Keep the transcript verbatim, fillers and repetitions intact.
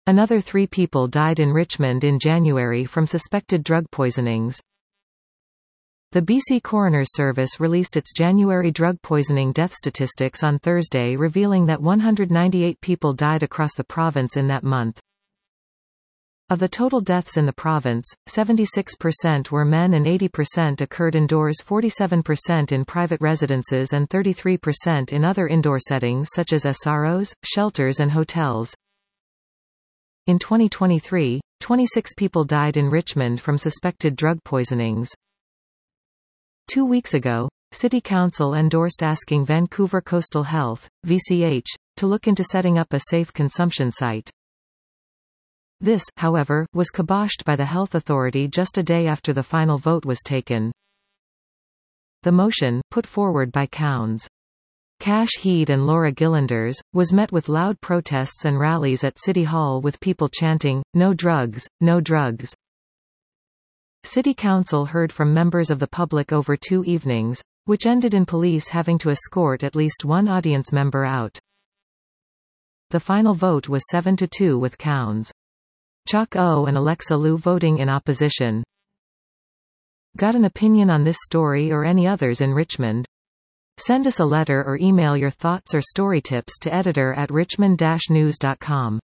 Another three people died in Richmond in January from suspected drug poisonings. The B C Coroner's Service released its January drug poisoning death statistics on Thursday, revealing that one hundred ninety-eight people died across the province in that month. Of the total deaths in the province, seventy-six percent were men and eighty percent occurred indoors, forty-seven percent in private residences and thirty-three percent in other indoor settings such as S R Os, shelters and hotels. In twenty twenty-three, twenty-six people died in Richmond from suspected drug poisonings. Two weeks ago, City Council endorsed asking Vancouver Coastal Health, V C H, to look into setting up a safe consumption site. This, however, was kiboshed by the health authority just a day after the final vote was taken. The motion, put forward by Counts Cash Heed and Laura Gillanders, was met with loud protests and rallies at City Hall with people chanting, "No drugs, no drugs." City Council heard from members of the public over two evenings, which ended in police having to escort at least one audience member out. The final vote was seven to two with Counts Chuck O and Alexa Liu voting in opposition. Got an opinion on this story or any others in Richmond? Send us a letter or email your thoughts or story tips to editor at richmond dash news dot com.